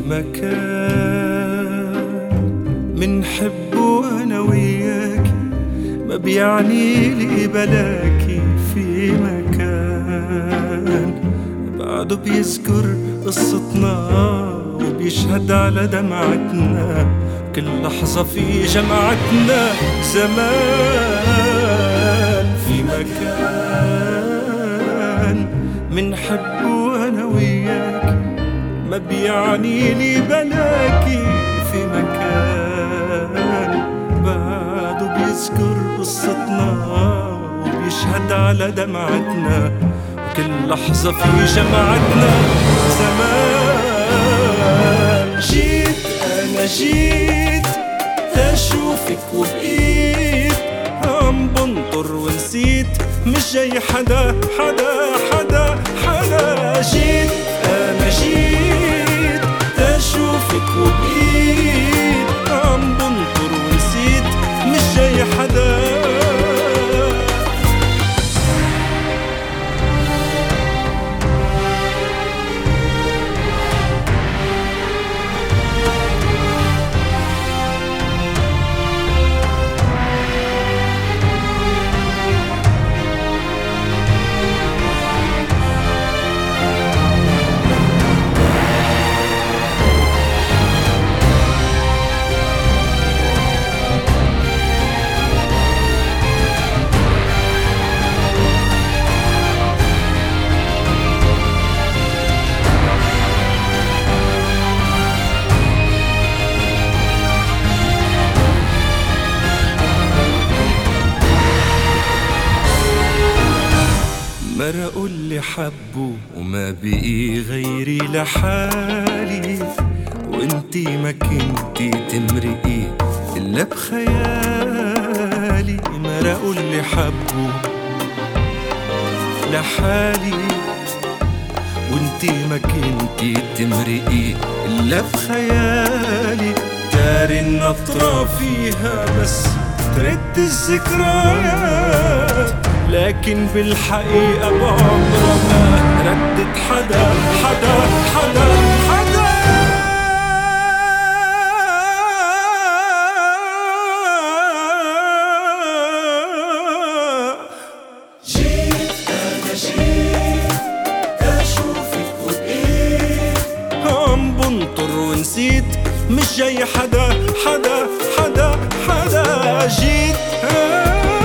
مكان منحبه أنا وياكي، ما بيعني لي بلاكي في مكان بعده بيذكر قصتنا وبيشهد على دمعتنا، كل لحظة في جمعتنا زمان. في مكان منحبه أنا وياكي، ما بيعني لي بلاكي في مكان بعده بيذكر قصتنا وبيشهد على دمعتنا، وكل لحظة في جمعتنا زمان. جيت أنا جيت تشوفك وبقيت عم بنطر ونسيت، مش جاي حدا حدا حدا حدا. جيت أنا جيت تشوفك وبقيت عم بنطر ونسيت، مش جاي حدا. مرقوا اللي حبوا وما بقي غيري لحالي، وانتي ما كنتي تمرقي إلا بخيالي. مرقوا اللي حبوا لحالي، وانتي ما كنتي تمرقي إلا بخيالي. داري النطرة فيها بس ترد الذكريات، لكن بالحقيقة بعمرها ما ردت حدا حدا حدا حدا. جيت أنا جيت أشوفك وبقيت عم بنطر ونسيت، مش جاي حدا حدا حدا حدا. جيت